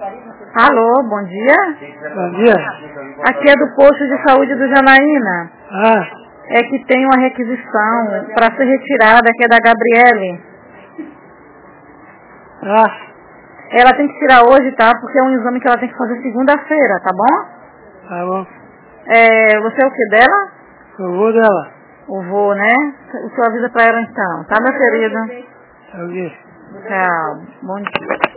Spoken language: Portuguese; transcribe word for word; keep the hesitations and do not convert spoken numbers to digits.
Alô, bom dia. Bom dia. Aqui é do posto de saúde do Janaína. Ah, É que tem uma requisição para ser retirada, que é da Gabriele. ah, Ela tem que tirar hoje, tá? Porque é um exame que ela tem que fazer segunda-feira, tá bom? tá bom. É, você é o que dela? Eu vou dela. O vô, né? O senhor avisa pra ela então, tá, meu querido? Tá ok. Tchau. Bom dia.